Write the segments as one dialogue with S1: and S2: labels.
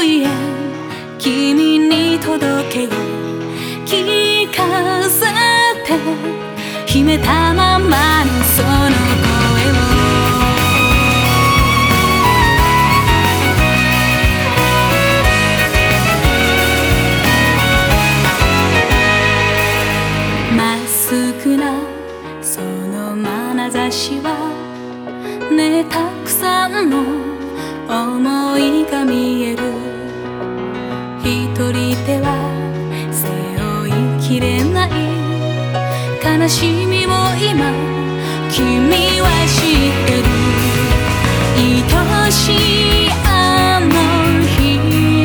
S1: 恋へ君に届けよ聞かせて秘めたままのその声をまっすぐなその眼差しはねたくさんの想いが見える一人では背負いきれない悲しみを今君は知ってる愛しいあの日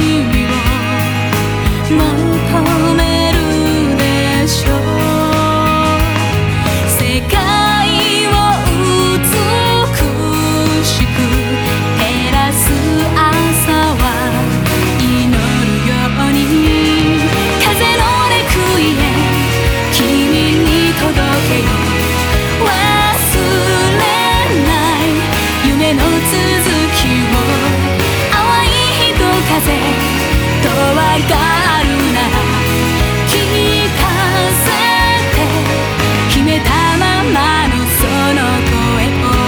S1: 々を求めるでしょう世界を美しく照らす朝は祈るように風のレクイエム君に届けよ忘れない夢の続きを淡い人風とわがるなら聞かせて秘めたままのその声を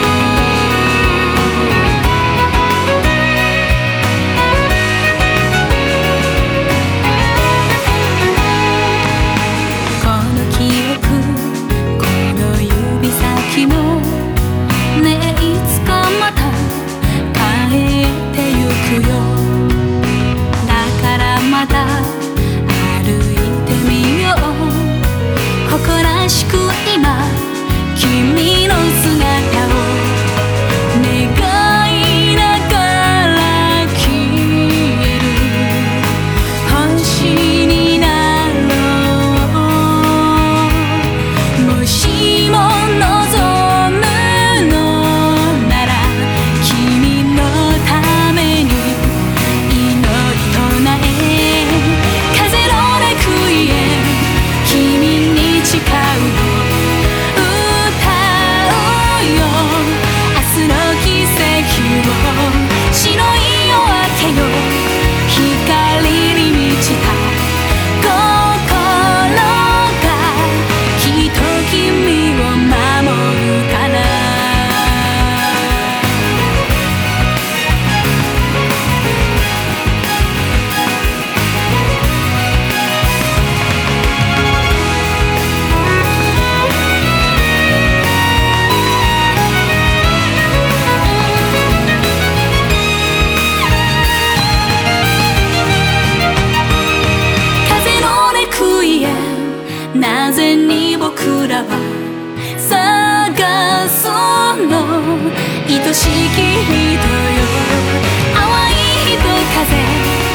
S1: この記憶この指先もねえいつかまた帰ってゆくよだからまた歩いてみよう誇らしく今君の姿を願いながら消える星になろうもしも望むのなら君のために祈り唱え風のレクイエム君に誓うの歌うよ明日の奇跡を白い夜明けよ光に満ちた心がきっと君を守るから風のレクイエムなぜに僕らは探すの愛しき人よ淡い人風